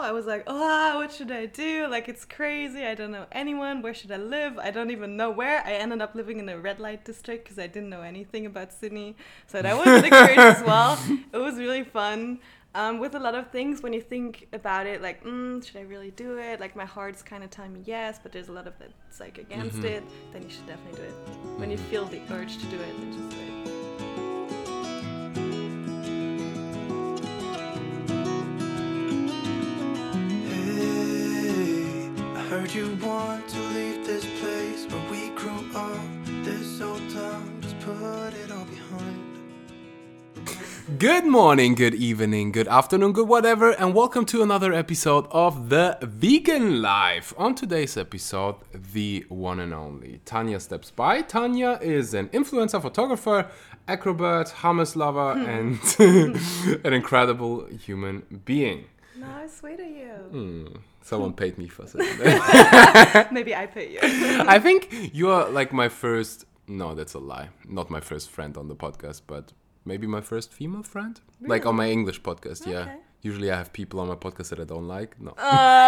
I was like, oh, what should I do? Like, it's crazy. I don't know anyone. Where should I live? I don't even know where. I ended up living in a red light district because I didn't know anything about Sydney. So that was an experience as well. It was really fun. With a lot of things, when you think about it, like, should I really do it? Like, my heart's kind of telling me yes, but there's a lot of that's like against it. Then you should definitely do it. When you feel the urge to do it, then just do it. Heard you want to leave this place where we grew up. This old town, just put it all behind. Good morning, good evening, good afternoon, good whatever, and welcome to another episode of The Vegan Life. On today's episode, the one and only Tanya steps by. Tanya is an influencer, photographer, acrobat, hummus lover, and an incredible human being. No, sweet of you. Someone paid me for saying that. Maybe I pay you. I think you are like my first... No, that's a lie. Not my first friend on the podcast, but... Maybe my first female friend? Really? Like on my English podcast, yeah. Okay. Usually I have people on my podcast that I don't like. No.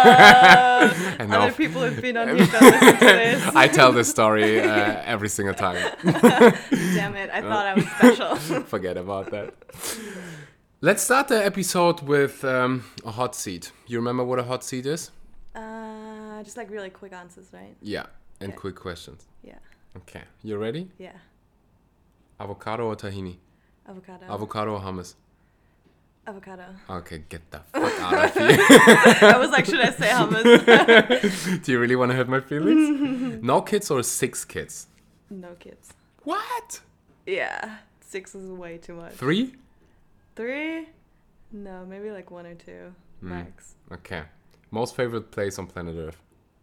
And other people who've been on here don't listen to this. I tell this story every single time. Damn it, I thought I was special. Forget about that. Let's start the episode with a hot seat. You remember what a hot seat is? Just like really quick answers, right? Yeah, and Okay. quick questions. Yeah. Okay, you ready? Yeah. Avocado or tahini? Avocado. Avocado or hummus? Avocado. Okay, get the fuck out of here. I was like, should I say hummus? Do you really want to hurt my feelings? No kids or 6 kids? No kids. What? Yeah. 6 is way too much. 3? 3? No, maybe like 1 or 2 max. Okay. Most favorite place on planet Earth?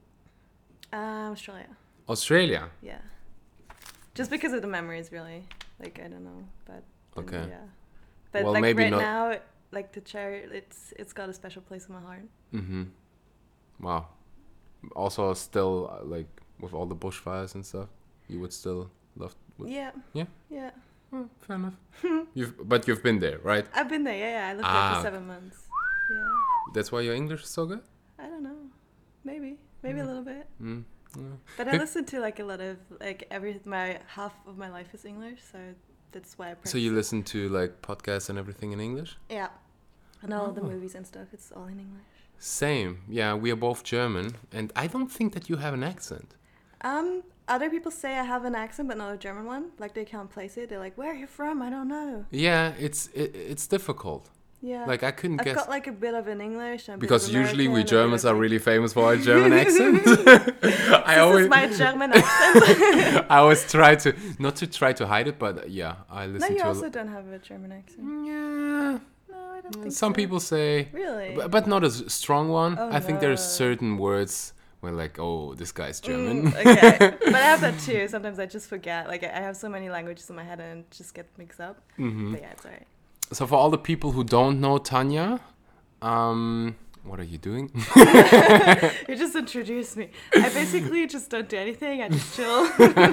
Australia. Australia? Yeah. Just because of the memories, really. Like, I don't know, but... Okay. Yeah. But Well, like maybe right not- now, like the chair, it's got a special place in my heart. Mm-hmm. Wow. Also, still, like, with all the bushfires and stuff, you would still love... Yeah. Yeah? Yeah. Oh, fair enough. You've been there, right? I've been there, yeah. I lived there for 7 months. Yeah. That's why your English is so good? I don't know. Maybe a little bit. Mm. Yeah. But I listen to like a lot of like half of my life is English, so that's why I practice. So you listen to, like, podcasts and everything in English? Yeah. And all the Oh. movies and stuff, it's all in English. Same. Yeah, we are both German, and I don't think that you have an accent. Other people say I have an accent, but not a German one. Like they can't place it. They're like, "Where are you from?" I don't know. Yeah, it's difficult. Yeah. Like, I couldn't I've guess. got like a bit of an English. And a bit Because of usually we American, Germans a are bit of really famous for our German accent. This is my German accent. I always try to hide it, but yeah, I No, listen you to. also don't have a German accent. Yeah, No, I don't think some so. people say, Really? but not a strong one. Oh, I think there's no. certain words where like, oh, this guy's German. Okay. But I have that too. Sometimes I just forget. Like I have so many languages in my head and it just get mixed up. Mhm. But yeah, it's alright. So for all the people who don't know Tanya, what are you doing? You just introduced me. I basically just don't do anything. I just chill.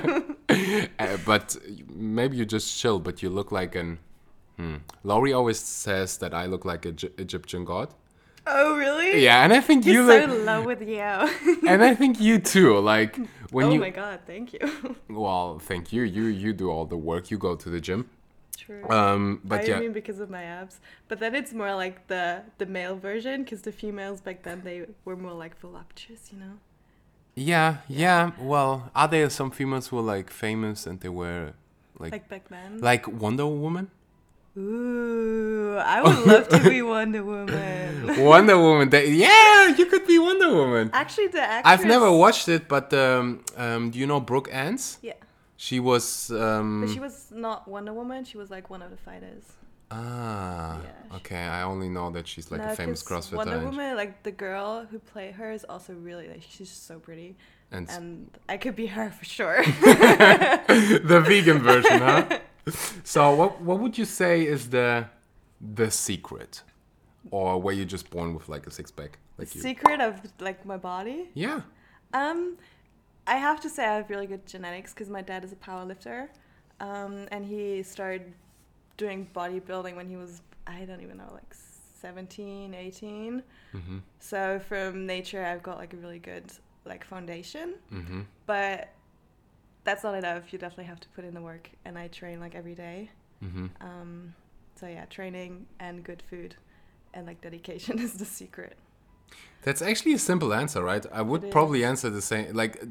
But maybe you just chill, but you look like an... Laurie always says that I look like an Egyptian god. Oh, really? Yeah, and I think He's you so look... in love with you. And I think you too, like... when Oh you. my god, thank you. Well, thank you. You do all the work. You go to the gym. True. But I yeah... mean because of my abs. But then it's more like the male version because the females back then, they were more like voluptuous, you know? Yeah. Well, are there some females who are like famous and they wear Like back then. like Wonder Woman? Ooh, I would love to be Wonder Woman. Wonder Woman. Yeah, you could be Wonder Woman. Actually, the actress... I've never watched it, but do you know Brooke Ants? Yeah. She was. But she was not Wonder Woman. She was like one of the fighters. Ah. Yeah, Okay, I only know that she's like No, a famous 'cause CrossFitter. Wonder Woman, like the girl who played her is also really like she's just so pretty, And and I could be her for sure. the vegan version, huh? So what would you say is the secret, or were you just born with like a 6-pack like you? Secret of like my body. Yeah. I have to say I have really good genetics because my dad is a power lifter, and he started doing bodybuilding when he was, I don't even know, like 17, 18. Mm-hmm. So from nature, I've got like a really good like foundation. Mm-hmm. But that's not enough. You definitely have to put in the work, and I train like every day. Mm-hmm. So yeah, training and good food and like dedication is the secret. That's actually a simple answer, right? I would It probably is. answer the same. Like,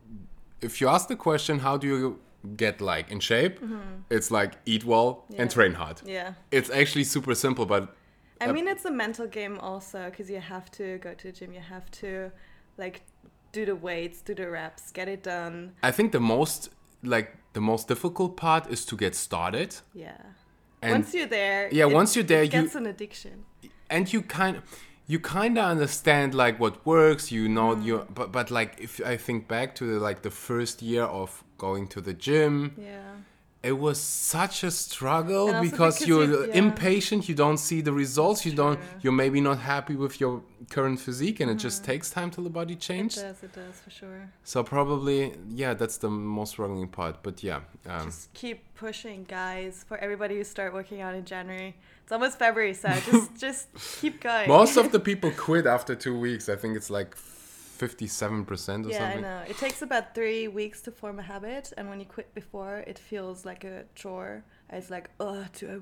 if you ask the question, how do you get like in shape? It's like eat well Yeah. and train hard. Yeah. It's actually super simple, but I mean, it's a mental game also, because you have to go to the gym. You have to like do the weights, do the reps, get it done. I think the most difficult part is to get started. Yeah. And Once you're there, yeah, once you're there, it gets an addiction. and you kind of understand like what works, you know. But like if I think back to the first year of going to the gym, Yeah. it was such a struggle And also because because you're yeah. impatient, you don't see the results, True. you're maybe not happy with your current physique, and it just takes time till the body It changes. does for sure. So probably, yeah, that's the most struggling part. But yeah, Just keep pushing, guys. For everybody who start working out in January, it's almost February, so just keep going. most of the people quit after 2 weeks. I think it's like 57% or something. Yeah, I know. It takes about 3 weeks to form a habit, and when you quit before, it feels like a chore. It's like, oh,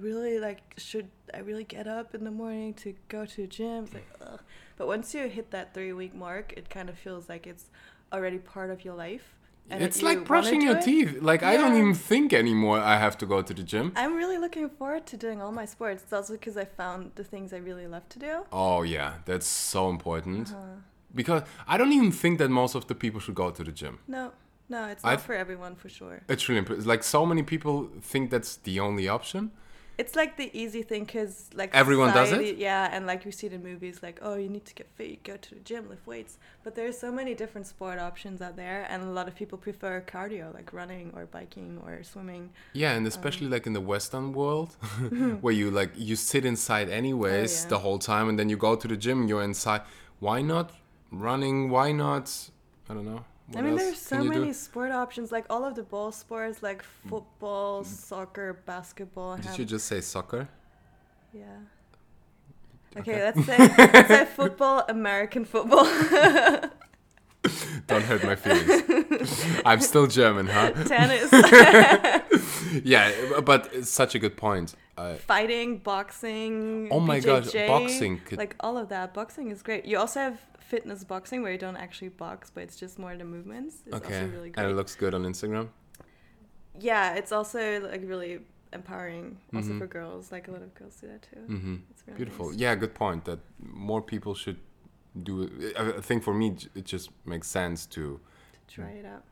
should I really get up in the morning to go to the gym? It's like, ugh. But once you hit that 3-week mark, it kind of feels like it's already part of your life. And It's you like wanna brushing do your it. teeth. Like I don't Yeah. even think anymore I have to go to the gym. I'm really looking forward to doing all my sports. It's also because I found the things I really love to do. Oh yeah, that's so important. Uh-huh. Because I don't even think that most of the people should go to the gym. No, it's I not th- for everyone for sure. It's really important. Like so many people think that's the only option. It's like the easy thing because like Everyone does it? society- Yeah, and like we see it in movies like, oh, you need to get fit, go to the gym, lift weights. But there's so many different sport options out there, and a lot of people prefer cardio, like running or biking or swimming. Yeah, and especially like in the Western world, where you sit inside anyways Oh, yeah. the whole time, and then you go to the gym, you're inside. Why not running? Why not? I don't know. What I mean, else there's so can you do? many sport options, like all of the ball sports, like football, soccer, basketball. Did have- you just say soccer? Yeah. Okay. Okay, let's say football, American football. Don't hurt my feelings. I'm still German, huh? Tennis, Yeah, but it's such a good point. fighting, boxing. Oh my gosh, BJJ, boxing could- like all of that. Boxing is great. You also have fitness boxing where you don't actually box, but it's just more the movements. It's Okay, also really great. and it looks good on Instagram. Yeah, it's also like really empowering, also Mhm. for girls. Like a lot of girls do that too. Mm-hmm. It's really Beautiful. nice. Yeah, good point. That more people should do it. I think for me, it just makes sense to Try it out.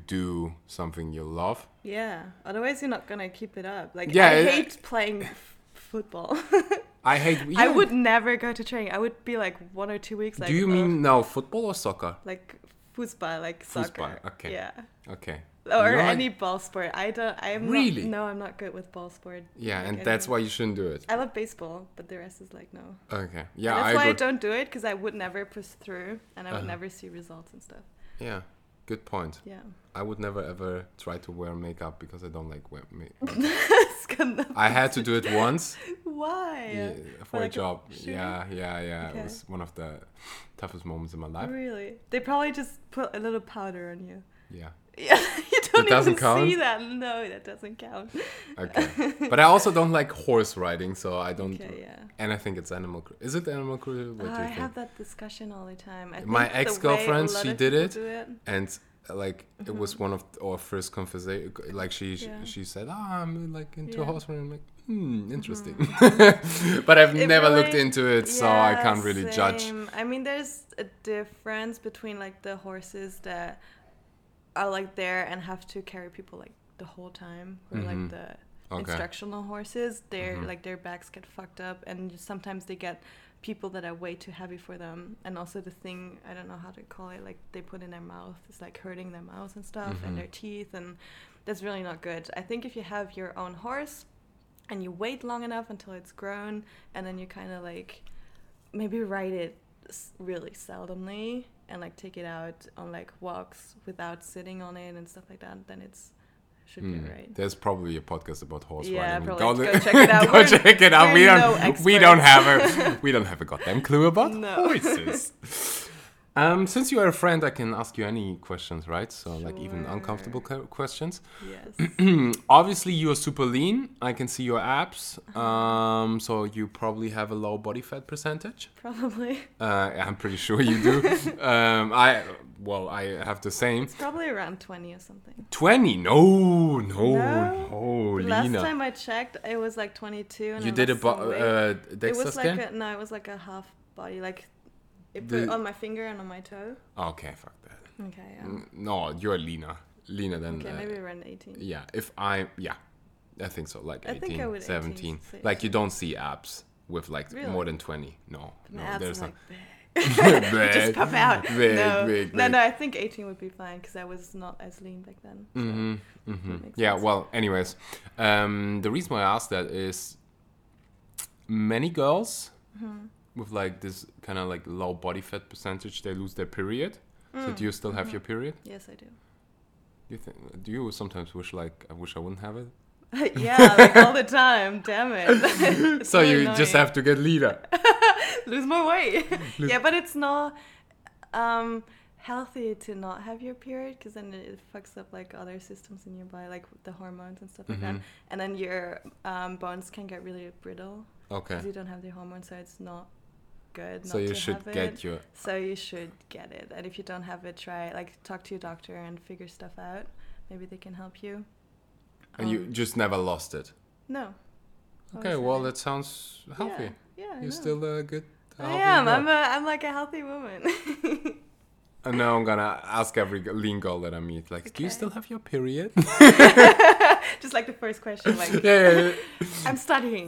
do something you love. Yeah. Otherwise, you're not gonna keep it up. Like Yeah, I it- hate playing football. I hate. I yeah. would never go to training. I would be like 1 or 2 weeks. Like, Do you "Ugh," mean now football or soccer? like football, like soccer? Football, okay. Yeah. Okay. Or You're any ball sport. I'm Really? No, I'm not good with ball sport. Yeah, Like, and I that's don't- why you shouldn't do it. I love baseball, but the rest is like no. Okay. Yeah, And that's I why I agree. don't do it, because I would never push through, and I would Uh-huh. never see results and stuff. Yeah, good point. Yeah. I would never ever try to wear makeup because I don't like wear makeup. It's got nothing I had to do it once. Why? Yeah, for a like a job. shoot? Yeah. Okay. It was one of the toughest moments in my life. Really? They probably just put a little powder on you. Yeah. Yeah, you don't doesn't even count? see that. No, that doesn't count. Okay. But I also don't like horse riding, so I don't. Okay, yeah. And I think it's animal. Is it animal cruelty? What do you I think? have that discussion all the time. I My think the way ex-girlfriend, a lot she of did people it. do it. And like it was one of our first conversation. Like Yeah. she said, I'm like into Yeah. horse riding. I'm like, interesting. But I've It never really- looked into it, so I can't really judge. Same. I mean, there's a difference between like the horses that are like there and have to carry people like the whole time, or Mhm. like the Okay. instructional horses. They're Mhm. like their backs get fucked up, and sometimes they get people that are way too heavy for them. And also the thing, I don't know how to call it, like they put in their mouth, it's like hurting their mouth and stuff, Mhm. and their teeth, and that's really not good. I think if you have your own horse and you wait long enough until it's grown, and then you kind of like maybe ride it really seldomly and like take it out on like walks without sitting on it and stuff like that, then it's should be right. There's probably a podcast about horse Yeah, riding. probably. Go check it out. Go check it out. we're no We don't experts. have a goddamn clue about No. horses. Since you are a friend, I can ask you any questions, right? So like even uncomfortable questions. Yes. Obviously, you are super lean. I can see your abs. So you probably have a low body fat percentage. Probably. I'm pretty sure you do. I have the same. It's probably around 20 or something. 20? No. No? Oh, Last Lina. time I checked, it was like 22. And You I did a lost some weight. DEXA It was scan? it was like a half body, like it put on my finger and on my toe. Okay, fuck that. Okay, yeah. No, you're leaner than. Okay, maybe around 18. Yeah, I think so. Like I think 18, I would 17. 18, Like you don't see abs with like Really? more than 20. No, My abs there's are not. like Big. just pop out. Big, no. big, no, big. no, I think 18 would be fine because I was not as lean back then. So that makes Yeah. sense. Well, anyways, the reason why I asked that is many girls Mm-hmm. with like this kind of like low body fat percentage, they lose their period. So do you still have your period? Yes, I do. Do you sometimes wish like I wish I wouldn't have it? Yeah, like all the time. Damn it. It's So really you annoying. just have to get leaner. lose more weight. Yeah, but it's not healthy to not have your period because then it fucks up like other systems in your body, like the hormones and stuff like that. And then your bones can get really brittle Okay. because you don't have the hormones, so it's not good. So not you to should have get it. your. So you should get it, and if you don't have it, try like talk to your doctor and figure stuff out. Maybe they can help you. And you just never lost it. No. Okay, Always well had it. that sounds healthy. Yeah, I You're know. still a good. I healthy am. girl. I'm like a healthy woman. And now I'm gonna ask every lean girl that I meet, like, do you Okay. still have your period? Just like the first question, like yeah. I'm studying.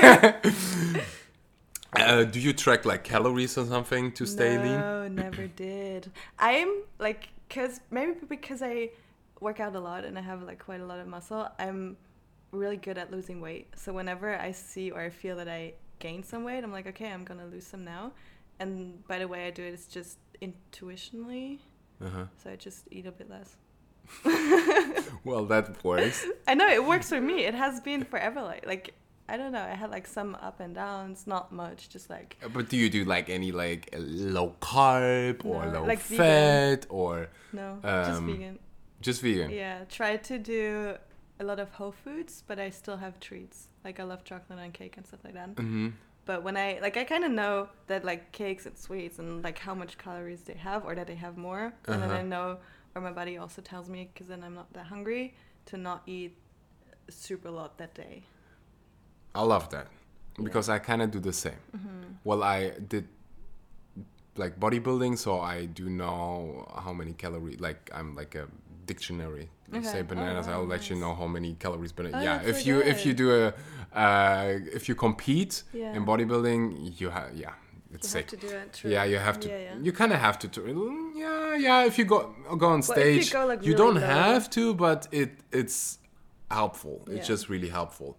Do you track like calories or something to stay lean? No, never did. I'm like, because I work out a lot and I have like quite a lot of muscle, I'm really good at losing weight. So whenever I see or I feel that I gain some weight, I'm like, okay, I'm gonna lose some now. And by the way I do it, it's just intuitionally. Uh-huh. So I just eat a bit less. Well, that works. I know it works for me. It has been forever. Like I don't know. I had like some up and downs, not much, just like But do you do like any like low carb or No, low like fat or no, just Um, vegan. just vegan? Yeah, try to do a lot of whole foods, but I still have treats. Like I love chocolate and cake and stuff like that. Mm-hmm. But when I kind of know that like cakes and sweets and like how much calories they have or that they have more, and then I know, or my body also tells me, because then I'm not that hungry, to not eat super lot that day. I love that because I kind of do the same. Well, I did like bodybuilding, so I do know how many calories. Like I'm like a dictionary. You Okay. say bananas, Oh, I'll let you nice. know how many calories. But Oh, yeah, that's if so you good. do if you compete Yeah. in bodybuilding, you have it's You sick. have to do it. True. Yeah, you have to. Yeah. You kind of have to. Yeah. If you go on Well, if you stage, go, like, you really don't low. have to, but it's helpful. It's Yeah. just really helpful.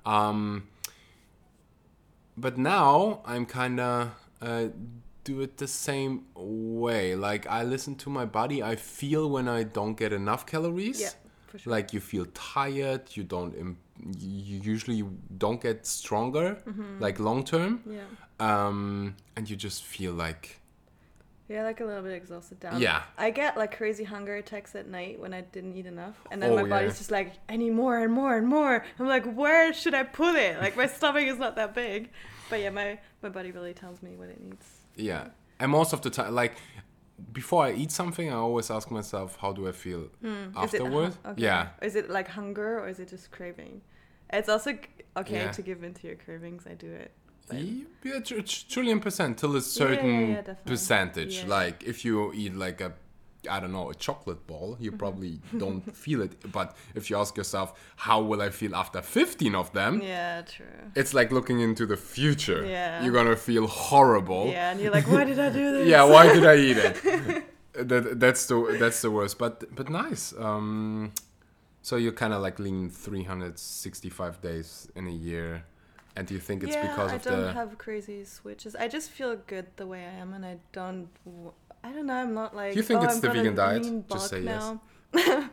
But now I'm kind of do it the same way. Like I listen to my body. I feel when I don't get enough calories. Yeah, for sure. Like you feel tired. You don't. You usually don't get stronger. Like long term. Yeah. And you just feel like. Yeah, like a little bit exhausted down. Yeah. I get like crazy hunger attacks at night when I didn't eat enough. And then Oh, my body's yeah. just like, I need more and more and more. I'm like, where should I put it? Like my stomach is not that big. But yeah, my body really tells me what it needs. Yeah. And most of the time, like, before I eat something, I always ask myself, how do I feel afterward? Okay. Yeah. Is it like hunger or is it just craving? It's also okay Yeah. to give in to your cravings. I do it. But Yeah, trillion percent till a certain definitely. percentage. Yeah. Like, if you eat like a chocolate ball, you probably don't feel it. But if you ask yourself, how will I feel after 15 of them? yeah, true. It's like looking into the future. Yeah. You're gonna feel horrible. Yeah, and you're like, why did I do this? Yeah, why did I eat it? That's the worst. But nice. So you're kind of like lean 365 days in a year, and do you think it's because of I don't the? have crazy switches. I just feel good the way I am, and I don't know. I'm not like. Do you think it's I'm the gonna vegan diet? lean Just bulk say yes. now.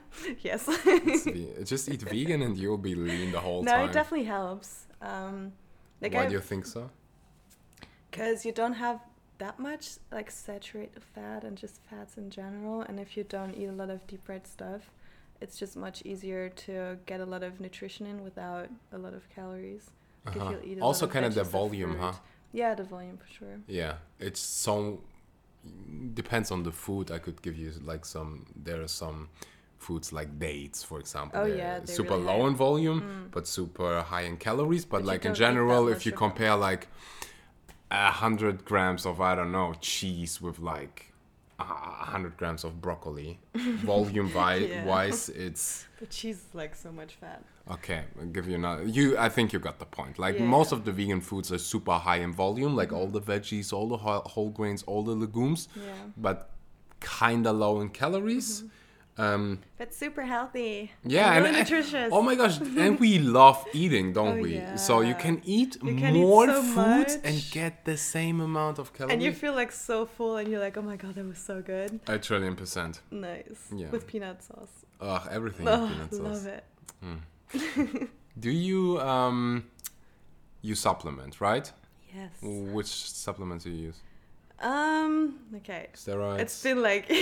Yes. Just eat vegan and you'll be lean the whole No, time. it definitely helps. Why do you think so? Because you don't have that much like saturated fat and just fats in general, and if you don't eat a lot of deep fried stuff, it's just much easier to get a lot of nutrition in without a lot of calories. Like if you eat a Also lot of kind of the veggies or volume, fruit. huh? Yeah, the volume for sure. Yeah, it's so depends on the food. I could give you like there are some foods like dates, for example. Oh, They're yeah, they're super really low high. in volume, but super high in calories. But But you like in don't eat that general, if much you of compare like 100 grams of, I don't know, cheese with like 100 grams of broccoli, volume Yeah. wise, it's The cheese is like so much fat. okay. I'll give you another. I think you got the point. Like Yeah. most of the vegan foods are super high in volume, like all the veggies, all the whole grains, all the legumes, Yeah. but kinda low in calories. But super healthy. Yeah, and really and nutritious. oh my gosh, and we love eating, don't Oh, we? yeah. So you can eat You can eat more so foods and much. get the same amount of calories. And you feel like so full, and you're like, oh my god, that was so good. A trillion%. Nice. Yeah. With peanut sauce. Ugh, everything Oh, with peanut sauce. love it. Do you you supplement, right? Yes. Which supplements do you use? Okay. Steroids? It's been like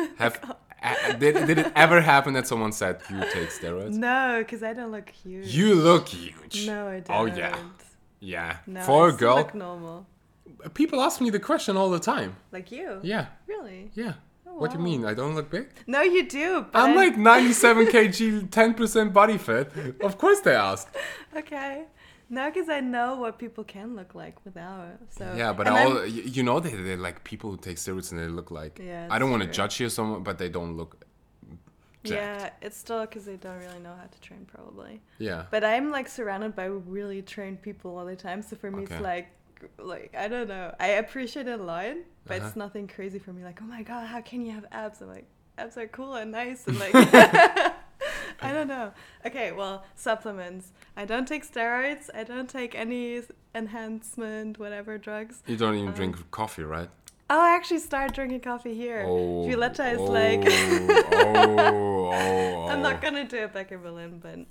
Did it ever happen that someone said you take steroids? no, because I don't look huge. You look huge. No, I don't. Oh, yeah. Yeah. No, For I a still girl, look normal. people ask me the question all the time. Like you. Yeah. Really? Yeah. Oh, What do you wow. mean? I don't look big? No, you do. But I'm like 97 kg, 10% body fat. Of course they ask. Okay. No, because I know what people can look like without. So Yeah, but and all you know they're like people who take steroids and they look like. Yeah, I don't it's want to true. judge you someone, but they don't look jacked. Yeah, it's still because they don't really know how to train, probably. Yeah. But I'm like surrounded by really trained people all the time, so for me Okay. it's like I don't know. I appreciate it a lot, but it's nothing crazy for me. Like, oh my god, how can you have abs? I'm like, abs are cool and nice and like. I don't know. Okay, well, supplements. I don't take steroids. I don't take any enhancement, whatever drugs. You don't even drink coffee, right? Oh, I actually started drinking coffee here. Oh, Violetta is oh, like. oh. I'm not gonna do it back in Berlin, but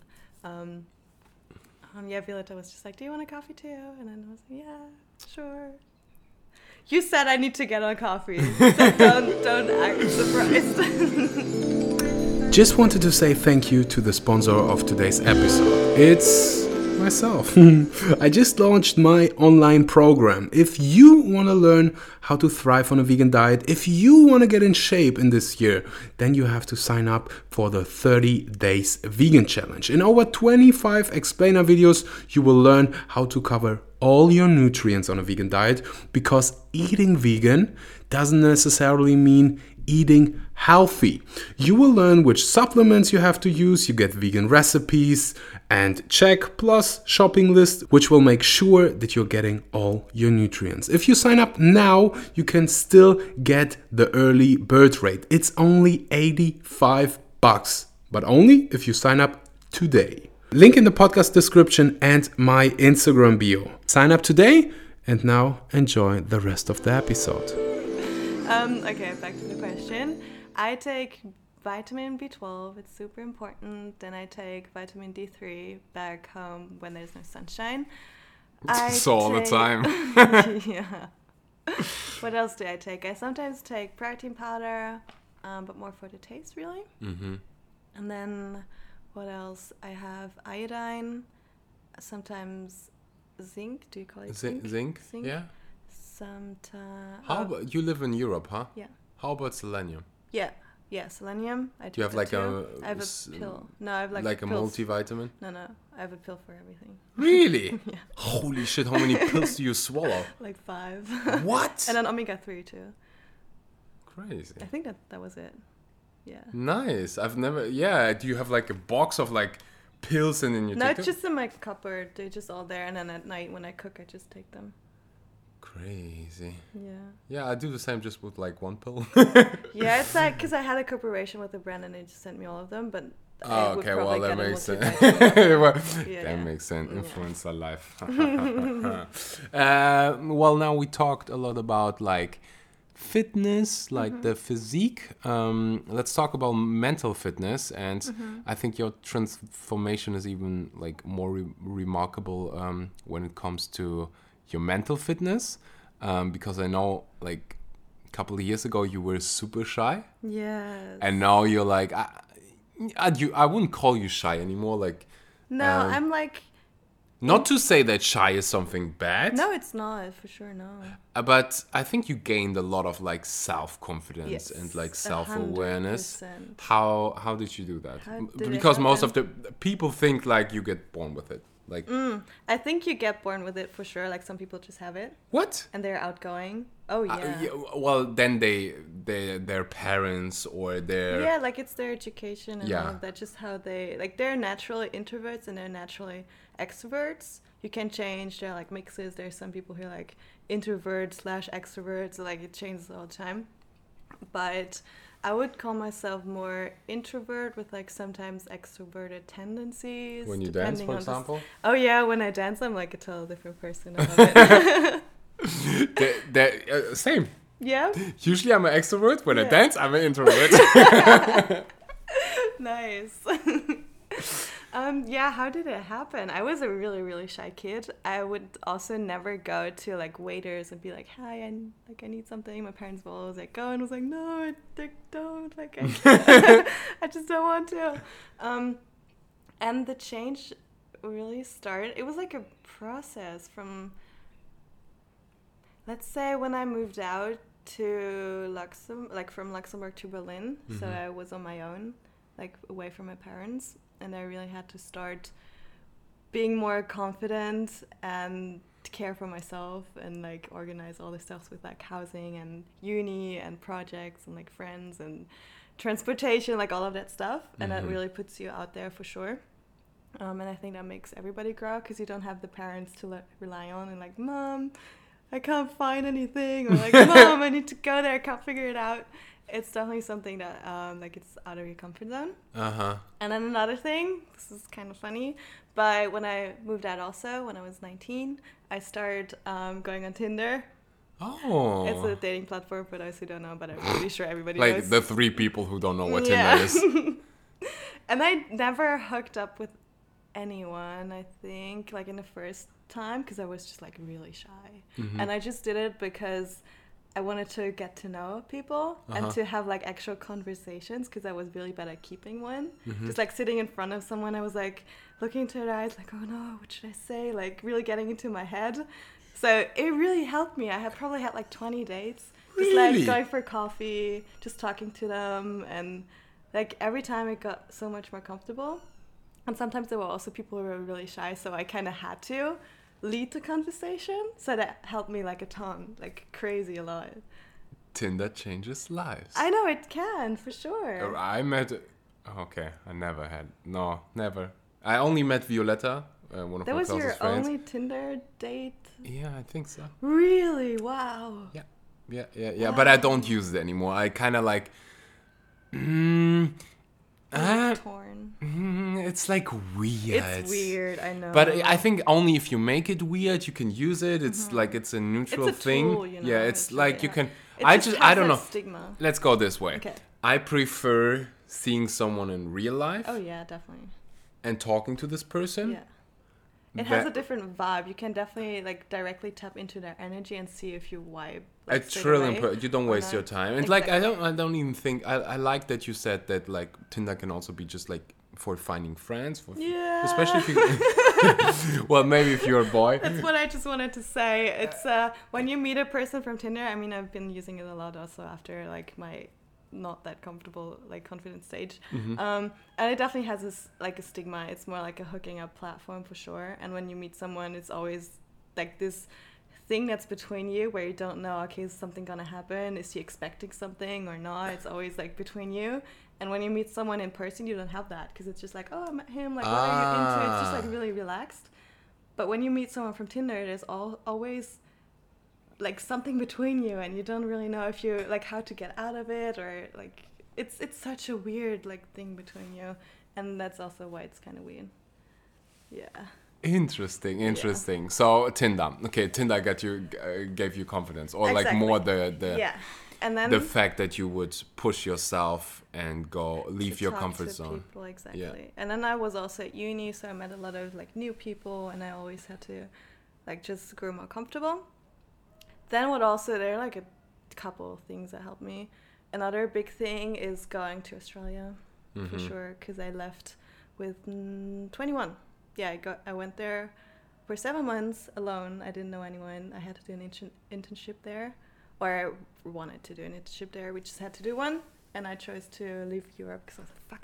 yeah, Violetta was just like, "Do you want a coffee too?" And then I was like, "Yeah, sure." You said I need to get on coffee, so don't act surprised. Just wanted to say thank you to the sponsor of today's episode. It's myself. I just launched my online program. If you want to learn how to thrive on a vegan diet, if you want to get in shape in this year, then you have to sign up for the 30 Days Vegan Challenge. In over 25 explainer videos, you will learn how to cover all your nutrients on a vegan diet, because eating vegan doesn't necessarily mean eating healthy. You will learn which supplements you have to use, you get vegan recipes and check plus shopping list, which will make sure that you're getting all your nutrients. If you sign up now, you can still get the early bird rate. It's only $85, but only if you sign up today. Link in the podcast description and my Instagram bio. Sign up today, and now enjoy the rest of the episode. Okay, back to the question. I take vitamin B12. It's super important. Then I take vitamin D3 back home when there's no sunshine. So all the time. Yeah. What else do I take? I sometimes take protein powder, but more for the taste, really. Mm-hmm. And then what else? I have iodine, sometimes zinc. Do you call it zinc? Zinc? Yeah. Sometimes. How about you live in Europe, huh? Yeah. How about selenium? Yeah, selenium. I Do you have take like that a too. I have a pill. No, I have like a pills. multivitamin? No, I have a pill for everything. Really? Yeah. Holy shit! How many pills do you swallow? Like 5. What? And then omega-3 too. Crazy. I think that was it. Yeah. Nice. I've never. Yeah. Do you have like a box of like pills and then you No, take it's them? just in my cupboard. They're just all there, and then at night when I cook, I just take them. Crazy. Yeah. Yeah, I do the same, just with like one pill. Yeah, it's like because I had a cooperation with a brand and they just sent me all of them, but I Oh, would okay. Well, probably that get a makes sense. multivitamin. Well, Yeah, that yeah. makes sense. Yeah. Influencer life. Well, now we talked a lot about like fitness, like the physique. Let's talk about mental fitness, and I think your transformation is even like more remarkable when it comes to your mental fitness, because I know like a couple of years ago you were super shy, Yes. and now you're like I wouldn't call you shy anymore. Like No, I'm like, not to say that shy is something bad. no, it's not for sure. No. But I think you gained a lot of like self-confidence Yes, and like self-awareness. 100%. How did you do that? How did it Because most of happen? the people think like you get born with it. Like I think you get born with it for sure. Like some people just have it what? and they're outgoing. Oh yeah. Well, then their parents or their Yeah, like it's their education and Yeah. all of that. Just how they like they're naturally introverts and they're naturally extroverts. You can change. There are like mixes. There's some people who are like introverts/extroverts. So, like it changes all the time. But I would call myself more introvert with like sometimes extroverted tendencies. when you dance, depending for on the example. Oh yeah, when I dance, I'm like a total different person. I love it. Same. Yeah, Usually I'm an extrovert. When I Yeah. dance, I'm an introvert. nice. Yeah, how did it happen? I was a really, really shy kid. I would also never go to like waiters and be like, "Hi, I need something." My parents will always like go and was like, "No, don't like I can't. I just don't want to." And the change really started. It was like a process from, let's say, when I moved out to Luxembourg, like from Luxembourg to Berlin. So I was on my own, like away from my parents, and I really had to start being more confident and care for myself and like organize all the stuff with like housing and uni and projects and like friends and transportation, like all of that stuff. And that really puts you out there for sure. And I think that makes everybody grow because you don't have the parents to rely on and like, "Mom, I can't find anything," or like, "Mom, I need to go there, I can't figure it out." It's definitely something that like it's out of your comfort zone. And then another thing, this is kind of funny, but when I moved out also, when I was 19, I started going on Tinder. Oh. It's a dating platform for those who don't know, but I'm pretty sure everybody Like knows. the 3 people who don't know what Yeah. Tinder is. And I never hooked up with anyone, I think, like in the first time, because I was just like really shy. And I just did it because I wanted to get to know people and to have like actual conversations, because I was really bad at keeping one. Just like sitting in front of someone, I was like looking into their eyes like, "Oh no, what should I say?" Like really getting into my head. So it really helped me. I probably had like 20 dates. Just Really? like going for coffee, just talking to them, and like every time it got so much more comfortable. And sometimes there were also people who were really shy, so I kind of had to lead the conversation. So that helped me like a ton, like crazy a lot. Tinder changes lives. I know it can, for sure. I met... Okay, I never. I only met Violetta, one of That my was closest your friends. only Tinder date? Yeah, I think so. Really? Wow. Yeah. But I don't use it anymore. I kind of like... Torn. it's like weird. It's weird, I know. But I think only if you make it weird, you can use it. It's like it's a neutral It's a thing. tool, you know, Yeah, it's it's like really you can. It I just I has don't that know. stigma. Let's go this way. Okay. I prefer seeing someone in real life Oh yeah, definitely. and talking to this person. Yeah. It has a different vibe. You can definitely like directly tap into their energy and see if you vibe. Like, It's straight really away important. You don't or waste not. your time. And like Exactly. I don't even think I like that you said that like Tinder can also be just like for finding friends. Yeah. Especially if you. Well, maybe if you're a boy. That's what I just wanted to say. It's when you meet a person from Tinder. I mean, I've been using it a lot also after like my not that comfortable like confident stage, and it definitely has this like a stigma. It's more like a hooking up platform for sure. And when you meet someone, it's always like this thing that's between you where you don't know, okay, is something gonna happen? Is he expecting something or not? It's always like between you. And when you meet someone in person, you don't have that because it's just like, oh, I met him. Like, what are you into? It's just like really relaxed. But when you meet someone from Tinder, there's always like something between you, and you don't really know if you like how to get out of it, or like it's such a weird like thing between you, and that's also why it's kind of weird. Yeah. Interesting. So Tinder, okay, Tinder gave you confidence, or like Exactly. more the Yeah. And then the fact that you would push yourself and go leave to your talk comfort to zone. people, exactly. And then I was also at uni, so I met a lot of like new people, and I always had to like just grow more comfortable. Then what also, there are like a couple of things that helped me. Another big thing is going to Australia, for sure, because I left with 21. Yeah, I went there for 7 months alone. I didn't know anyone. I had to do an internship there, or I wanted to do an internship there. We just had to do one, and I chose to leave Europe because I was like, fuck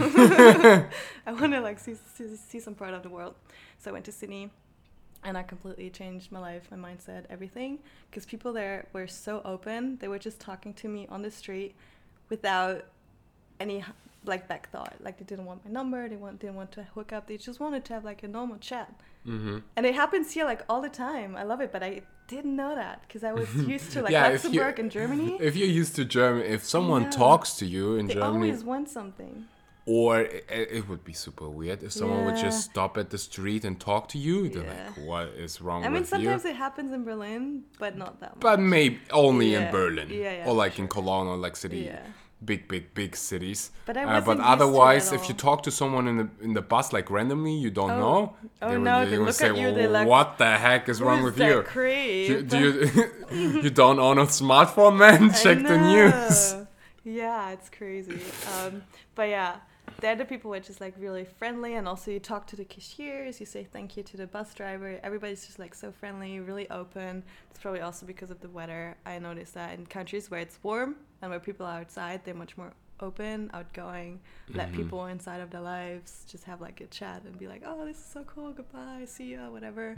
that. I want to like see some part of the world. So I went to Sydney, and I completely changed my life, my mindset, everything, because people there were so open. They were just talking to me on the street without any like back thought. Like they didn't want my number, didn't want to hook up. They just wanted to have like a normal chat. And it happens here like all the time. I love it, but I didn't know that because I was used to like Luxembourg and Germany. If you're used to Germany, if someone talks to you in They Germany, always want something. or it would be super weird if someone would just stop at the street and talk to you. They're Yeah. like, what is wrong I mean, with you? sometimes it happens in Berlin, but not that much. But maybe only in Yeah. Berlin, Yeah, or for like in sure. Cologne, or like city, Yeah. big cities. But I wasn't but used to it otherwise, at if you all. talk to someone in the bus, like randomly, you don't know. Oh, would- no, they would look say, at you, they're like, what the heck is wrong Who's with that you? creep? Do you you don't own a smartphone, man? Check the news. Yeah, it's crazy. But yeah, they're the people who are just like really friendly, and also you talk to the cashiers, you say thank you to the bus driver. Everybody's just like so friendly, really open. It's probably also because of the weather. I noticed that in countries where it's warm and where people are outside, they're much more open, outgoing, let people inside of their lives, just have like a chat and be like, oh, this is so cool, goodbye, see ya, whatever.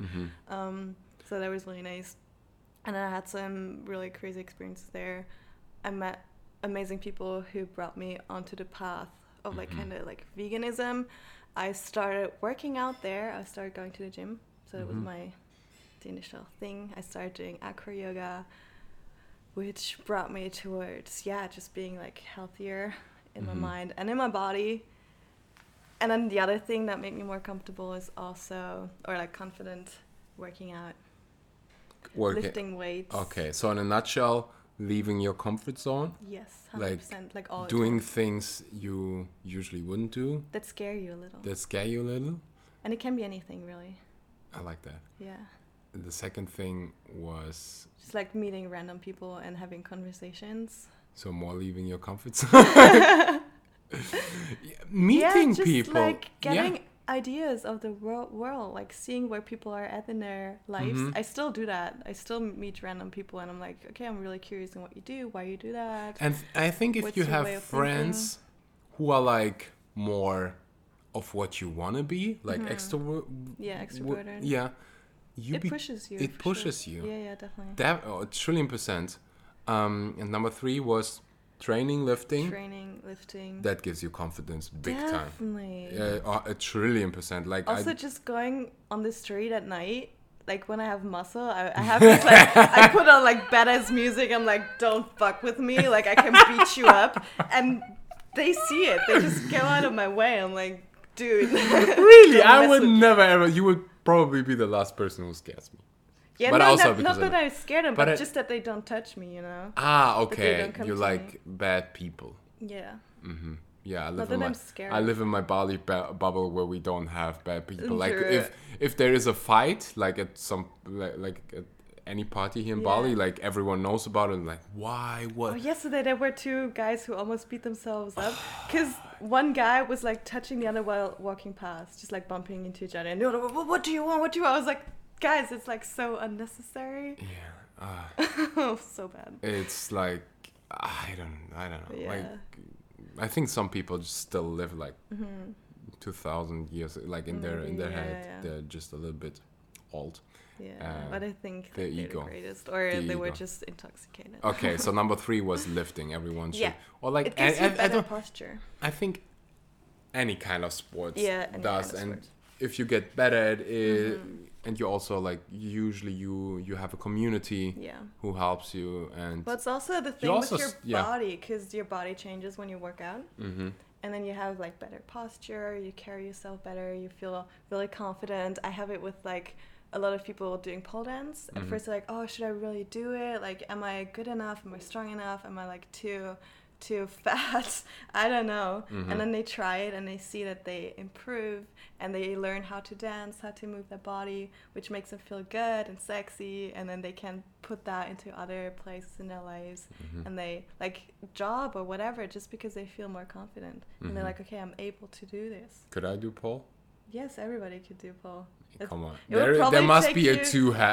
So that was really nice. And I had some really crazy experiences there. I met amazing people who brought me onto the path of like kind of like veganism. I started working out there. I started going to the gym. So it was the initial thing. I started doing acro yoga, which brought me towards, just being like healthier in my mind and in my body. And then the other thing that made me more comfortable is also, or like confident, working out, lifting weights. Okay, so in a nutshell, leaving your comfort zone, Yes, 100%, like all the doing time. things you usually wouldn't do, That scare you a little. that scare you a little. And it can be anything, really. I like that. Yeah. The second thing was Just like meeting random people and having conversations. so more leaving your comfort zone. Meeting just people. like getting ideas of the world, like seeing where people are at in their lives. I still do that. I still meet random people and I'm like, okay, I'm really curious in what you do, why you do that. And I think if What's you your have way of friends who are like more of what you want to be, like extrovert. Yeah, extroverted. Yeah. It pushes you. It for pushes sure. you. Yeah, definitely. That, a trillion %. And number 3 was training, lifting. Training, lifting. That gives you confidence big time. Definitely. A trillion %. Like Also, just going on the street at night, like when I have muscle, I have this like, I put on like badass music. I'm like, don't fuck with me. Like I can beat you up. And they see it. They just go out of my way. I'm like, dude. really, don't I mess would with- never ever. You would probably be the last person who scares me. Yeah, But no, also not because that of- I scared them, but but it- just that they don't touch me, you know? Ah, they okay. don't come You to like me. bad people. Yeah. Yeah, I live that in my I'm scared. I live in my Bali bubble where we don't have bad people. Like True. if there is a fight, like at some like at any party here in Bali, like everyone knows about it. Like why? What? Oh, yesterday there were 2 guys who almost beat themselves up because one guy was like touching the other while walking past, just like bumping into each other. And the other, what do you want? What do you want? I was like, guys, it's like so unnecessary. Yeah, Oh, so bad. it's like I don't know. Yeah. Like I think some people just still live like 2,000 years, like in their Maybe, yeah, head. yeah. They're just a little bit old. Yeah, but I think the that they're ego. the greatest, or The they were ego. just intoxicated. Okay, so number 3 was lifting. Everyone should, Yeah. or like It gives you I better don't. posture. I think any kind of sports Yeah, any does, kind of and sports. if you get better at it, and you also like usually you have a community Yeah. who helps you, and But it's also the thing also with your yeah. body, because your body changes when you work out. Mhm. And then you have like better posture, you carry yourself better, you feel really confident. I have it with like a lot of people doing pole dance. At first they're like, oh, should I really do it? Like, am I good enough? Am I strong enough? Am I like too fat? I don't know. And then they try it and they see that they improve and they learn how to dance, how to move their body, which makes them feel good and sexy, and then they can put that into other places in their lives, and they like job or whatever, just because they feel more confident and they're like, okay, I'm able to do this. Could I do pole? Yes, everybody could do pole. Come on. It would There probably must take be you- a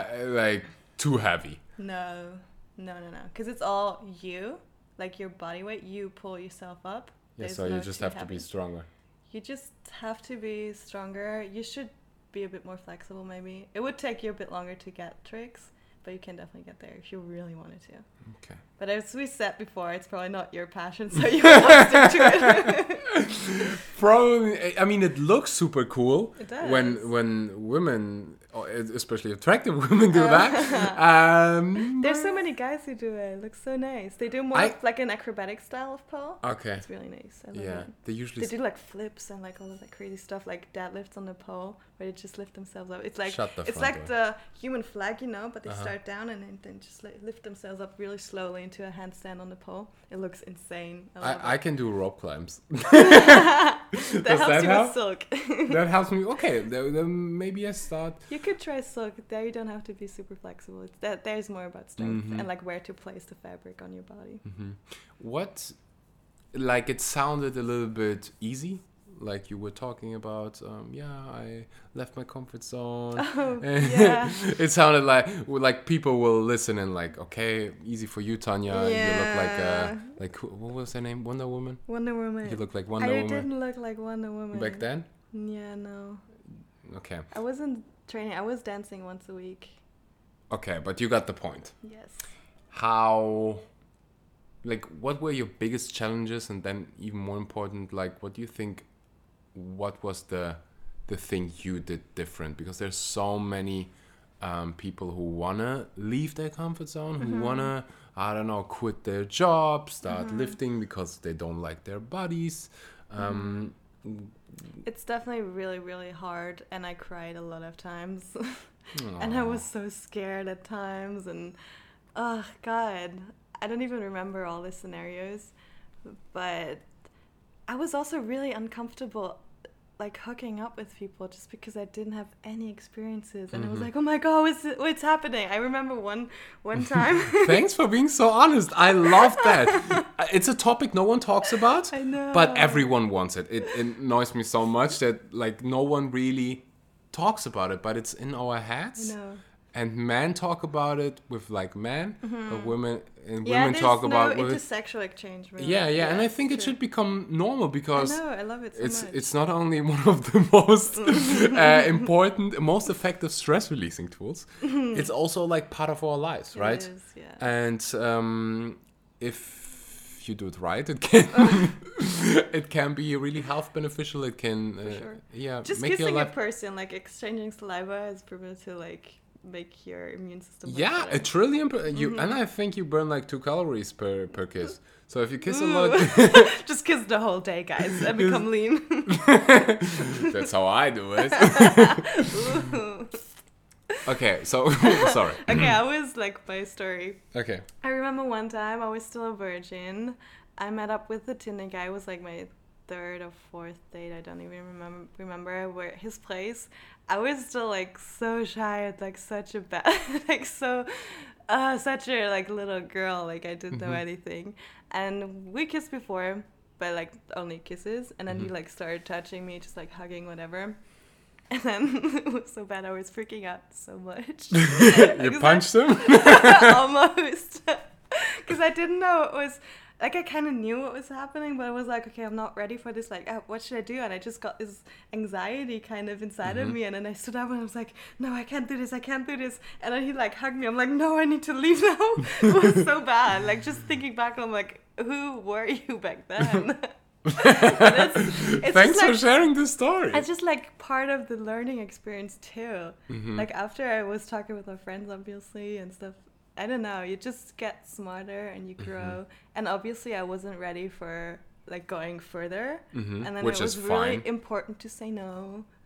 too heavy. No, because it's all you, like your body weight. You pull yourself up. Yeah, There's so you no just too have to heavy. be stronger. You just have to be stronger. You should be a bit more flexible, maybe. It would take you a bit longer to get tricks, but you can definitely get there if you really wanted to. Okay. But as we said before, it's probably not your passion, so you won't stick to it. Probably, I mean, it looks super cool. It does. When women, or especially attractive women, do that. There's so many guys who do it. It looks so nice. They do more of like an acrobatic style of pole. Okay. It's really nice. I love Yeah, it. they usually. They do like flips and like all of that crazy stuff, like deadlifts on the pole, where they just lift themselves up. It's like Shut the it's front like door. the human flag, you know, but they start down and then just like lift themselves up really slowly into a handstand on the pole. It looks insane. I love I can do rope climbs. that does helps that you help? with silk. That helps me. Okay, then maybe I start. You could try silk. There you don't have to be super flexible. It's that there's more about strength and like where to place the fabric on your body. What, like it sounded a little bit easy, like you were talking about. I left my comfort zone. Oh, yeah. It sounded like people will listen and like, okay, easy for you, Tanya. You look like what was her name? Wonder Woman. Wonder Woman. You look like Wonder I Woman didn't look like Wonder Woman. back then. Yeah, no. Okay, I wasn't training. I was dancing once a week. okay, but you got the point. Yes. How, like, what were your biggest challenges, and then even more important, like, what do you think? What was the thing you did different? Because there's so many people who wanna leave their comfort zone, who wanna, I don't know, quit their job, start lifting because they don't like their bodies. It's definitely really, really hard, and I cried a lot of times. And I was so scared at times, and oh God, I don't even remember all the scenarios, but I was also really uncomfortable like hooking up with people just because I didn't have any experiences, and it was like, oh my God, what's happening? I remember one time. Thanks for being so honest. I love that. It's a topic no one talks about, I know. but everyone wants it. It annoys me so much that like no one really talks about it, but it's in our heads. I know. And men talk about it with like men, but women There's talk about no with intersexual exchange. Really. yeah, and I think it true. should become normal I because know, I love it so much. it's not only one of the most important, most effective stress releasing tools. It's also like part of our lives, right? It is, yeah. And if you do it right, it can it can be really health beneficial. It can sure. Just make your kissing a life. person, like exchanging saliva, is proven to like make your immune system. work Yeah, better. a trillion. You and I think you burn like 2 calories per kiss. So if you kiss a lot, Just kiss the whole day, guys, and become lean. that's how I do it. Okay, so sorry. Okay, I was like my story. Okay. I remember one time I was still a virgin. I met up with a Tinder guy. It was like my 3rd or 4th date. I don't even remember where his place. I was still like so shy at like such a bad, like so, such a like little girl. Like I didn't know anything. And we kissed before, but like only kisses. And then he like started touching me, just like hugging, whatever. And then it was so bad. I was freaking out so much. You punched him? Almost. Because I didn't know it was, like I kind of knew what was happening, but I was like, okay, I'm not ready for this. Like, what should I do? And I just got this anxiety kind of inside of me. And then I stood up and I was like, no, I can't do this. I can't do this. And then he like hugged me. I'm like, no, I need to leave now. It was so bad. Like just thinking back, I'm like, who were you back then? It's Thanks just, for like, sharing this story. it's just like part of the learning experience too. Like after I was talking with my friends, obviously, and stuff, I don't know, you just get smarter and you grow. And obviously I wasn't ready for like going further. And then Which it was is really fine. important to say no.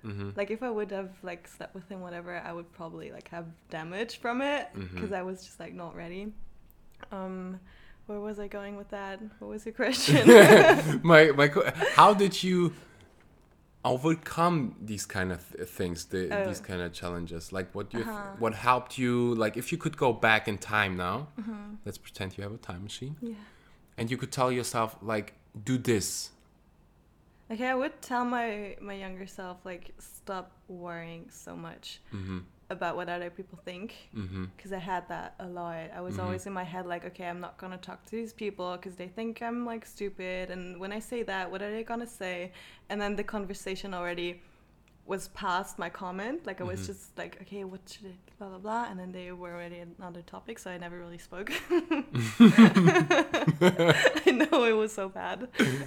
Like if I would have like slept with him, whatever, I would probably like have damage from it because I was just like not ready. Where was I going with that? What was your question? How did you overcome these kind of things, these kind of challenges? Like what helped you? Like if you could go back in time now, let's pretend you have a time machine, and you could tell yourself like, do this. Okay, I would tell my younger self like, stop worrying so much about what other people think, because I had that a lot. I was always in my head like, okay, I'm not gonna talk to these people because they think I'm like stupid, and when I say that, what are they gonna say? And then the conversation already was past my comment. Like I was just like, okay, what should I blah blah blah, and then they were already on another topic, so I never really spoke. I know it was so bad.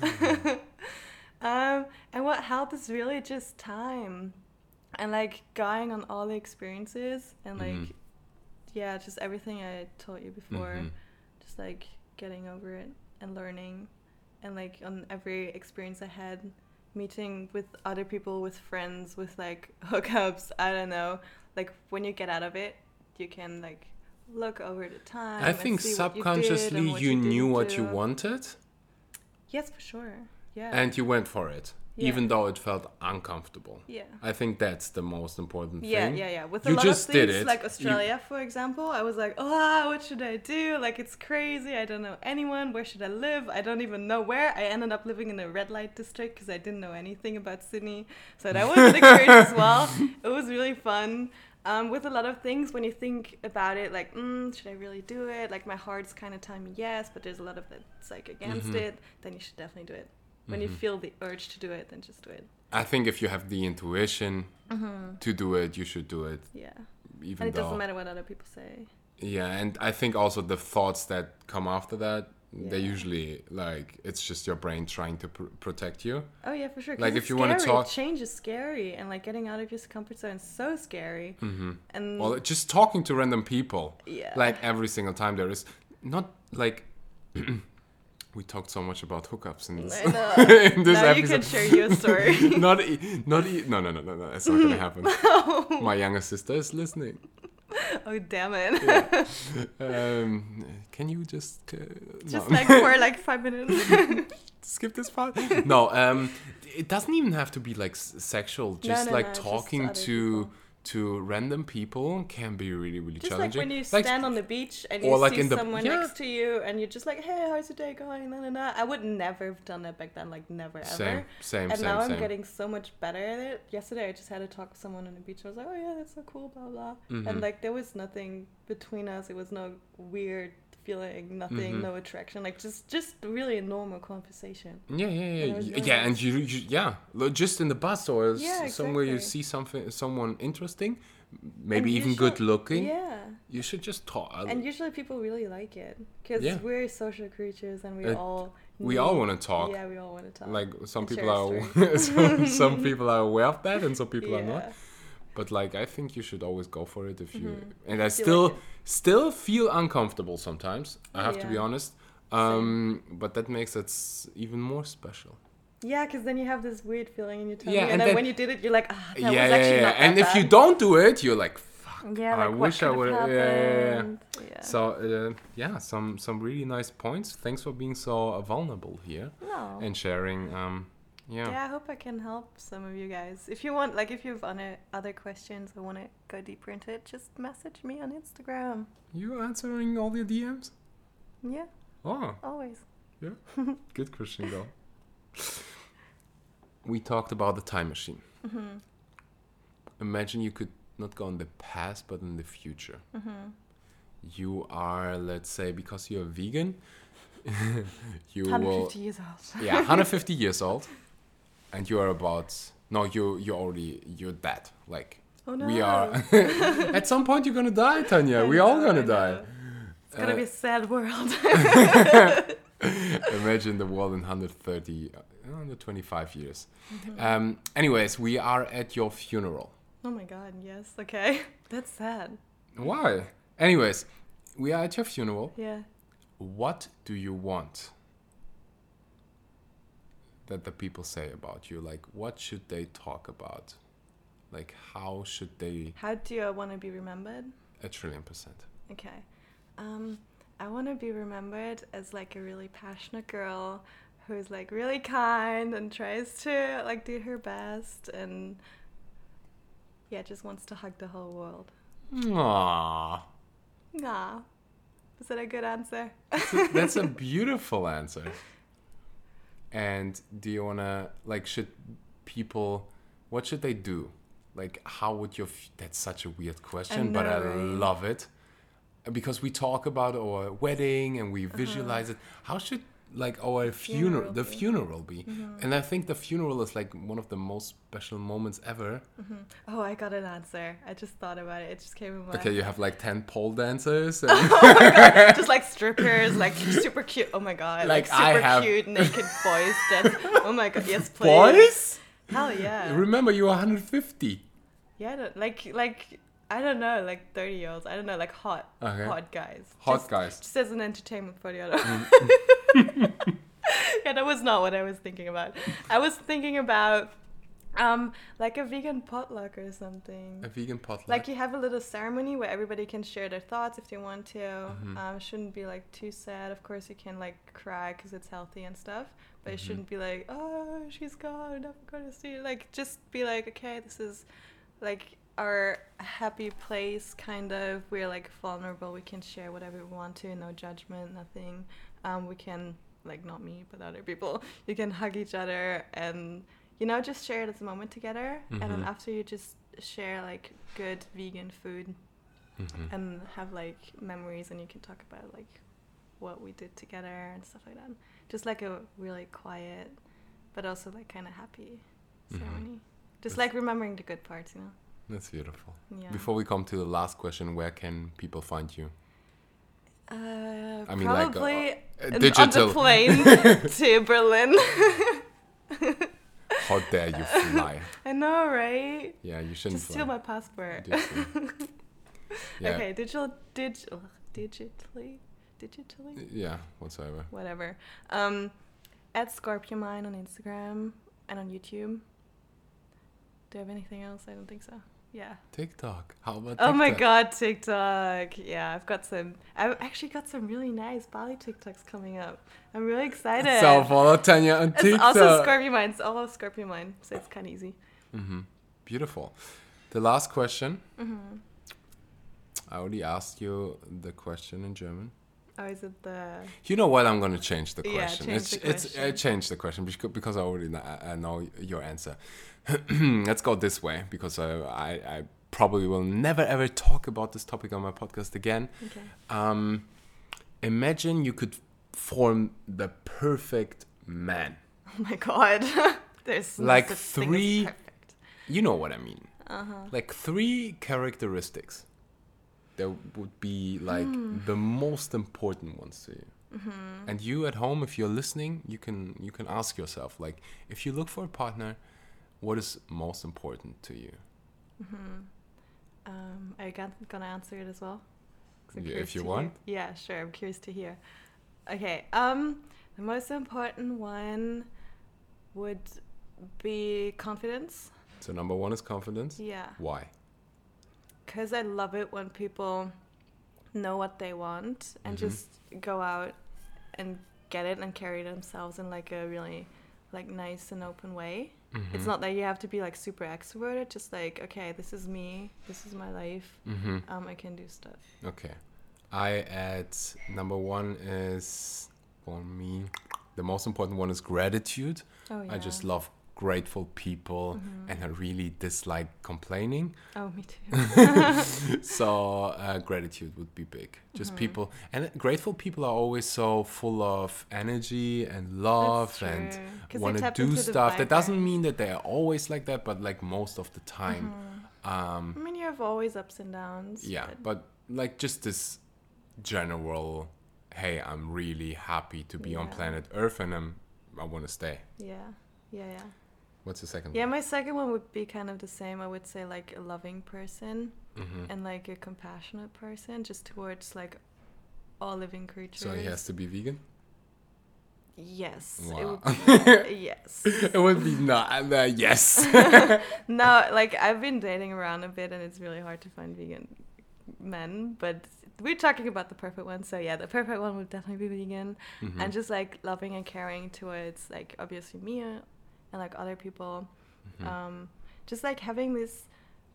And what helped is really just time and like going on all the experiences and like just everything I told you before, just like getting over it and learning, and like on every experience I had, meeting with other people, with friends, with like hookups, I don't know, like when you get out of it, you can like look over the time. I think subconsciously you knew what you wanted. Yes, for sure. Yeah. And you went for it, even though it felt uncomfortable. Yeah. I think that's the most important thing. Yeah. With a you lot just of things, did it. like Australia, for example, I was like, oh, what should I do? Like, it's crazy. I don't know anyone. Where should I live? I don't even know where. I ended up living in a red light district because I didn't know anything about Sydney. So that was an experience as well. It was really fun. With a lot of things, when you think about it, like, should I really do it? Like, my heart's kind of telling me yes, but there's a lot of that's like against it. Then you should definitely do it. When you feel the urge to do it, then just do it. I think if you have the intuition to do it, you should do it. Yeah. Even and it doesn't matter what other people say. Yeah, and I think also the thoughts that come after that, they usually, like, it's just your brain trying to protect you. Oh, yeah, for sure. Like, if you want to talk... Change is scary, and, like, getting out of your comfort zone is so scary. And well, just talking to random people. Yeah. Like, every single time there is... Not, like... We talked so much about hookups in this, I know. in this now episode. You can share your story. No, it's not gonna happen. No. My younger sister is listening. Oh, damn it. Yeah. Can you just... just no. like for like 5 minutes. Skip this part? No, it doesn't even have to be like sexual. Just talking just to random people can be really, really just challenging. Like when you stand on the beach and you or like see in the, someone next to you and you're just like, hey, how's your day going? Na, na, na. I would never have done that back then, like never ever. Same. And now I'm getting so much better at it. Yesterday I just had a talk with someone on the beach. I was like, oh yeah, that's so cool, blah blah. And like there was nothing between us. It was no weird feeling, nothing, no attraction, like just really a normal conversation. Yeah. And you just in the bus or somewhere you see someone interesting, maybe even good looking. Yeah, you should just talk. And usually people really like it because we're social creatures and we all want to talk. Yeah, we all want to talk. Like some people are some people are aware of that and some people are not. But like, I think you should always go for it if you. And I still feel uncomfortable sometimes. I have to be honest. But that makes it even more special. Yeah, because then you have this weird feeling in your tummy, and then when you did it, you're like, that was actually not that And if bad. you don't do it, you're like, fuck. Yeah, like, I wish I would. Yeah. So some really nice points. Thanks for being so vulnerable here and sharing. Yeah, I hope I can help some of you guys. If you want, like, if you have other questions or want to go deeper into it, just message me on Instagram. You answering all your DMs? Yeah. Oh. Always. Yeah. Good Christian girl. We talked about the time machine. Imagine you could not go in the past, but in the future. You are, let's say, because you're vegan, you 150 years old. 150 years old. And you are you're dead. Like, oh, no. we are. At some point, you're gonna die, Tanya. We're all gonna die. It's gonna be a sad world. Imagine the world in 125 years. Anyways, we are at your funeral. Oh my God, yes. Okay. That's sad. Why? Anyways, we are at your funeral. Yeah. What do you want that the people say about you? Like, what should they talk about? Like, how should they? How do you want to be remembered? 1,000,000,000%. Okay. I want to be remembered as like a really passionate girl who's like really kind and tries to like do her best and yeah, just wants to hug the whole world. Aww. Nah. Is that a good answer? That's a beautiful answer. And do you want to, like, what should they do? Like, how would that's such a weird question, but I love it. Because we talk about our wedding and we visualize it. How should, like, our funeral be? And I think the funeral is, like, one of the most special moments ever. Oh, I got an answer. I just thought about it. It just came in my Okay, you have, like, 10 pole dancers. And oh my god, just like strippers, like super cute. Oh my god, Like, super cute naked boys. Oh my god, yes please. boys? Hell yeah. Remember, you were 150. Yeah, like I don't know, like 30-year-olds. I don't know, like hot guys. Hot guys. Just as an entertainment for the other. Yeah, that was not what I was thinking about. I was thinking about like a vegan potluck or something. A vegan potluck. Like you have a little ceremony where everybody can share their thoughts if they want to. Shouldn't be like too sad. Of course, you can like cry because it's healthy and stuff. But it shouldn't be like, oh, she's gone, I'm never gonna see her. Like, just be like, okay, this is like our happy place, kind of. We're like vulnerable. We can share whatever we want to. No judgment, nothing. We can, like, not me, but other people. You can hug each other and, you know, just share this moment together. And then after you just share like good vegan food and have like memories, and you can talk about like what we did together and stuff like that. Just like a really quiet, but also like kind of happy ceremony. Just like remembering the good parts, you know. That's beautiful. Yeah. Before we come to the last question, where can people find you? I mean, probably like, digital. on the plane to Berlin. How dare you fly? I know, right? Yeah, you shouldn't Just fly. steal my passport. Yeah. Okay, digitally. Yeah, whatsoever. Whatever. At Scorpiomine on Instagram and on YouTube. Do I have anything else? I don't think so. Yeah. TikTok. How about TikTok? Oh my god, TikTok. Yeah, I've actually got some really nice Bali TikToks coming up. I'm really excited. So follow Tanya on TikTok. It's also Scorpiomine. It's all of Scorpiomine, so it's kind of easy. Beautiful. The last question. I already asked you the question in German. Oh, is it the... You know what? I'm going to change the Yeah, question. change the question. I changed the question because I already know your answer. Let's go this way, because I probably will never ever talk about this topic on my podcast again. Okay. Imagine you could form the perfect man. Oh my god. There's no Like such thing as 3... perfect. You know what I mean. Like 3 characteristics that would be like the most important ones to you. And you at home, if you're listening, you can ask yourself, like, if you look for a partner, what is most important to you? Are you gonna answer it as well? 'Cause I'm Yeah, curious if you to want. hear. Yeah, sure. I'm curious to hear. Okay. The most important one would be confidence. So number 1 is confidence. Yeah. Why? Because I love it when people know what they want and just go out and get it and carry themselves in like a really like nice and open way. It's not that you have to be like super extroverted, just like, okay, this is me, this is my life, I can do stuff. Okay. I add number 1 is, for me, the most important one is gratitude. Oh, yeah. I just love grateful people and I really dislike complaining. Oh, me too. So gratitude would be big. Just people, and grateful people are always so full of energy and love and 'Cause want they to tap do into the stuff. That doesn't vibe. mean that they are always like that, but like most of the time. I mean, you have always ups and downs. Yeah, but like just this general, hey, I'm really happy to be on Yeah. planet Earth and I want to stay. Yeah. What's the second Yeah, one? my second one would be kind of the same. I would say like a loving person and like a compassionate person, just towards like all living creatures. So he has to be vegan? Yes. Wow. It would be, yes. It would be not. Yes. No, like I've been dating around a bit and it's really hard to find vegan men, but we're talking about the perfect one. So yeah, the perfect one would definitely be vegan. Mm-hmm. And just like loving and caring towards like obviously me and like other people. Mm-hmm. Just like having this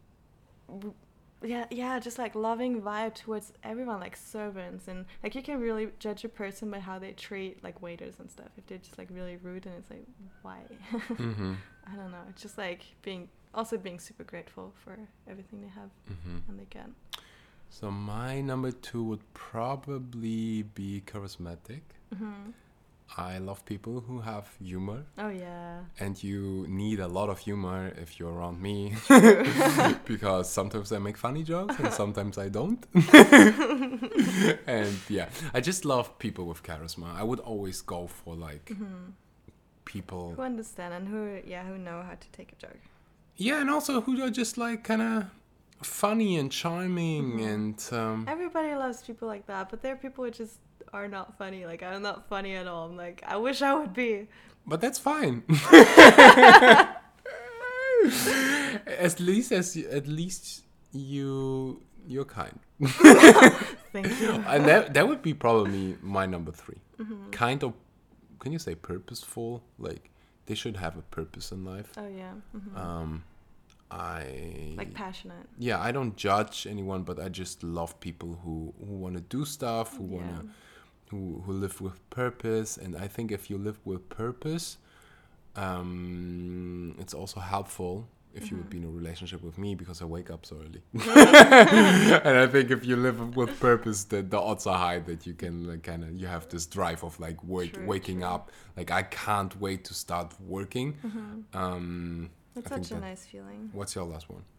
just like loving vibe towards everyone, like servants, and like you can really judge a person by how they treat like waiters and stuff. If they're just like really rude, and it's like, why? Mm-hmm. I don't know. It's just like being super grateful for everything they have and they get. So my number 2 would probably be charismatic. I love people who have humor. Oh yeah. And you need a lot of humor if you're around me. Because sometimes I make funny jokes and sometimes I don't. And yeah, I just love people with charisma. I would always go for like people who understand and who know how to take a joke. Yeah, and also who are just like kind of funny and charming and everybody loves people like that, but there are people who just are not funny. Like I'm not funny at all. I'm like, I wish I would be. But that's fine. At least you're kind. Thank you. And that would be probably my number 3. Kind of, can you say purposeful? Like they should have a purpose in life. Oh yeah. I like passionate. Yeah, I don't judge anyone, but I just love people who want to do stuff, who live with purpose. And I think if you live with purpose, it's also helpful if you would be in a relationship with me, because I wake up so early. And I think if you live with purpose, the odds are high that you can like, you have this drive of like waking up. Like I can't wait to start working. It's such a nice feeling. What's your last one?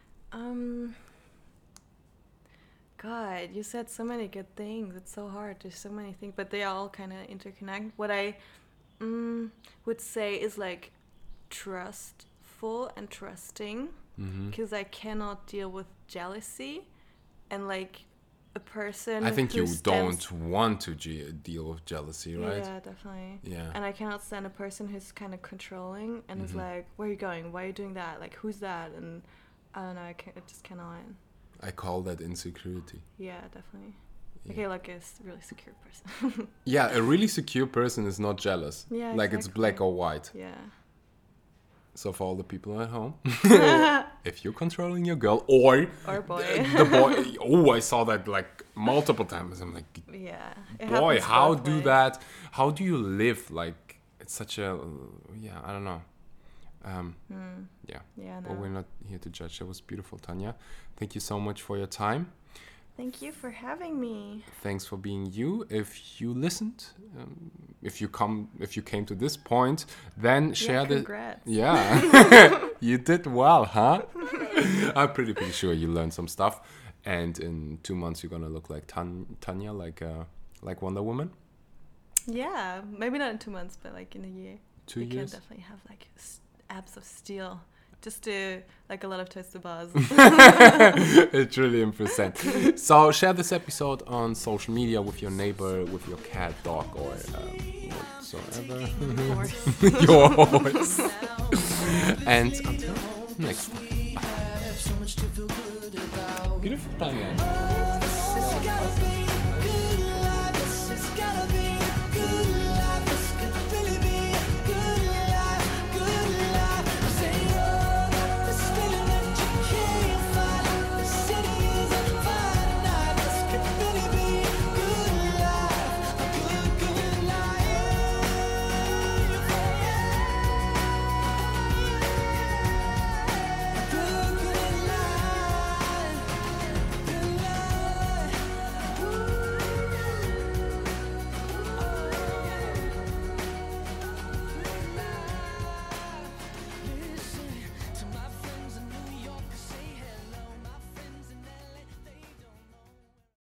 God, you said so many good things. It's so hard. There's so many things, but they all kind of interconnect. What I would say is like trustful and trusting, because I cannot deal with jealousy and like a person. I think who you don't want to deal with jealousy, right? Yeah, definitely. Yeah. And I cannot stand a person who's kind of controlling and is like, where are you going? Why are you doing that? Like, who's that? And I don't know, I just cannot. I call that insecurity. Yeah, definitely. Yeah. Okay, like a really secure person. Yeah, a really secure person is not jealous. Yeah, like it's black or white. Yeah. So for all the people at home, if you're controlling your girl or boy, the boy, oh, I saw that like multiple times. I'm like, yeah, boy, how do that? How do you live? Like it's such a, I don't know. Yeah. Yeah, no. But we're not here to judge. That was beautiful, Tanya. Thank you so much for your time. Thank you for having me. Thanks for being you. If you listened, if you came to this point, then share the. Congrats. Yeah, you did well, huh? I'm pretty sure you learned some stuff, and in 2 months you're gonna look like Tanya, like Wonder Woman. Yeah, maybe not in 2 months, but like in a year. 2 years. You can definitely have like abs of steel. Just do like a lot of toaster bars. A trillion %. So share this episode on social media with your neighbor, with your cat, dog, or whatsoever. Your horse. And until next time. Beautiful time, man.